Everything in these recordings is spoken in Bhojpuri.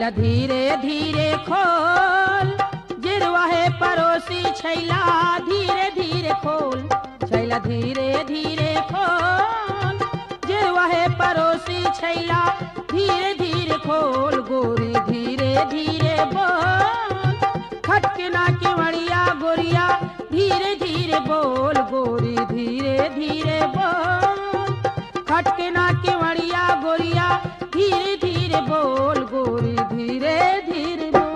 धीरे धीरे खोल, गिरवा है पड़ोसी छैला धीरे धीरे खोल, छैला धीरे धीरे खोल, गिरवा है पड़ोसी छैला धीरे धीरे खोल, गोरी धीरे धीरे बोल, खटके ना केवड़िया गोरिया धीरे धीरे बोल, गोरी धीरे धीरे बोल, खटके ना केवड़िया गोरिया धीरे धीरे बोल, गोरी धीरे धीरे बोल।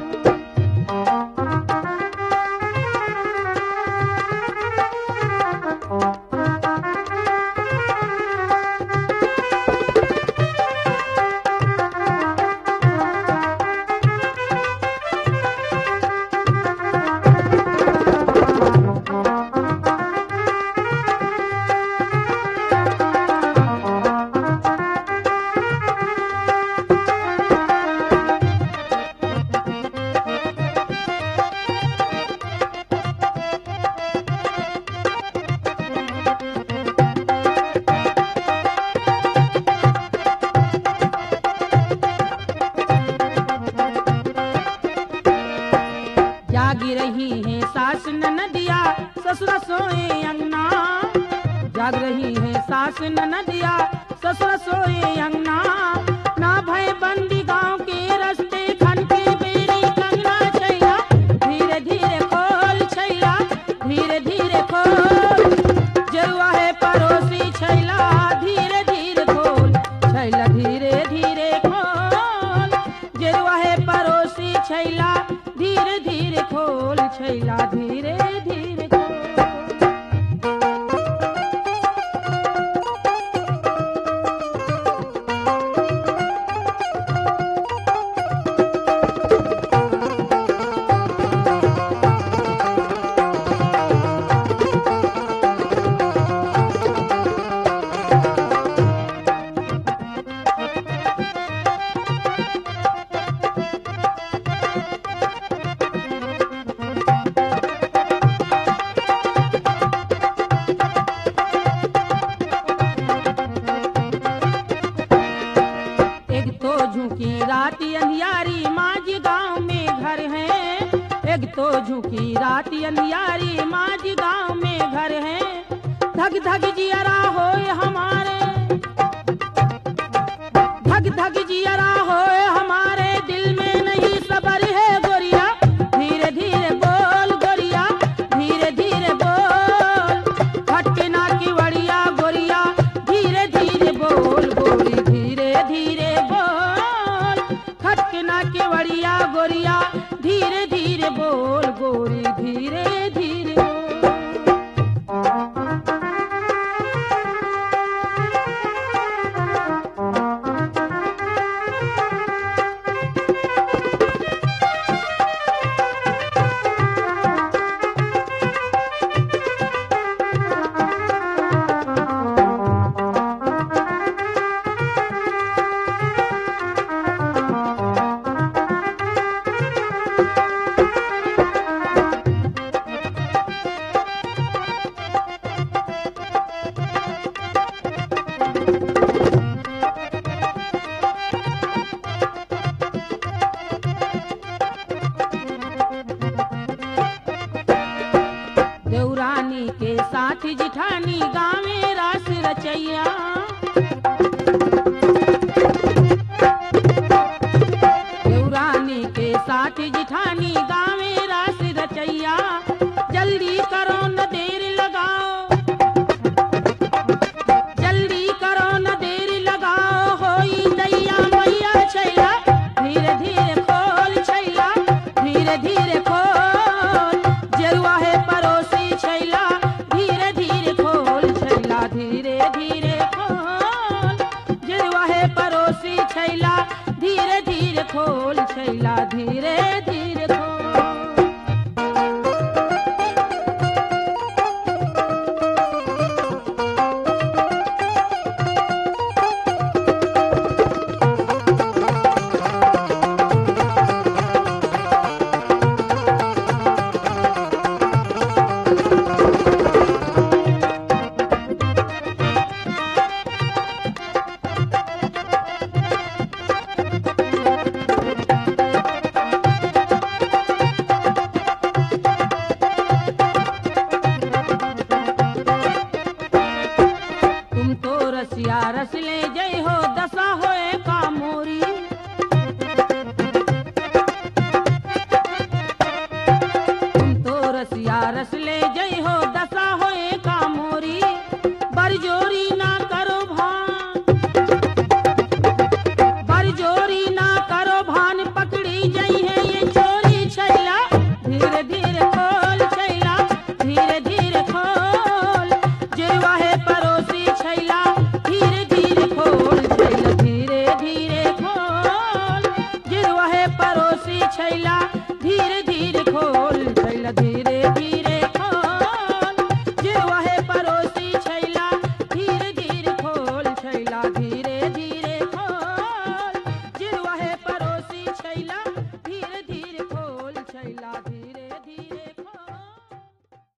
जागी रही है सास ननदिया ससुर सोए अंगना, जाग रही है सास ननदिया ससुर सोए अंगना, ना भय बंदी गांव के रास्ते खन के बेरी कंगना, छैला धीरे धीरे खोल, छैला धीरे धीरे खोल, जरुआ है पड़ोसी छैला धीरे धीरे खोल, छैला धीरे धीरे खोल, जरुआ है पड़ोसी छैला धीरे धीरे खोल, छैला धीरे धीरे खोल। झुकी राती अंधियारी माझी गांव में घर है, एक तो झुकी राती अंधियारी माझी गांव में घर है, धग धग जियरा होए हमारे, धग धग जियरा होए हमारे, दिल में नहीं सबर है गोरिया धीरे धीरे बोल, गोरिया धीरे धीरे बोल, खटके ना की वड़िया गोरिया धीरे धीरे बोल, गोरी धीरे धीरे बोल, खटके ना के वड़िया गोरिया धीरे धीरे बोल, गोरी धीरे धीरे बोल। देवरानी के साथ जिठानी गावे रास रचैया, देवरानी के साथ जिठानी गावे रास रचैया, जल्दी करो न देर लगाओ, जल्दी करो न देर लगाओ, होई दैया मैया छैला धीरे धीरे खोल, छैला धीरे धीरे खोल, जरुआ है पड़ोसी छैला धीरे धीरे खोल, छैला धीरे धीरे खोल। रसिया रस ले जय हो दशा होए का मोरी। तुम तो रसिया रस ले जय हो दशा होए का मोरी। बरजोरी ना करो भान, बरजोरी ना करो भान, पकड़ी जई है ये चोरी छैला। धीरे धीरे खोल छैला, धीरे धीरे खोल, जिरवा है परोसी छैला। धीरे धीरे खोल छैला, धीरे धीरे खोल, जिरवा है परोसी छैला।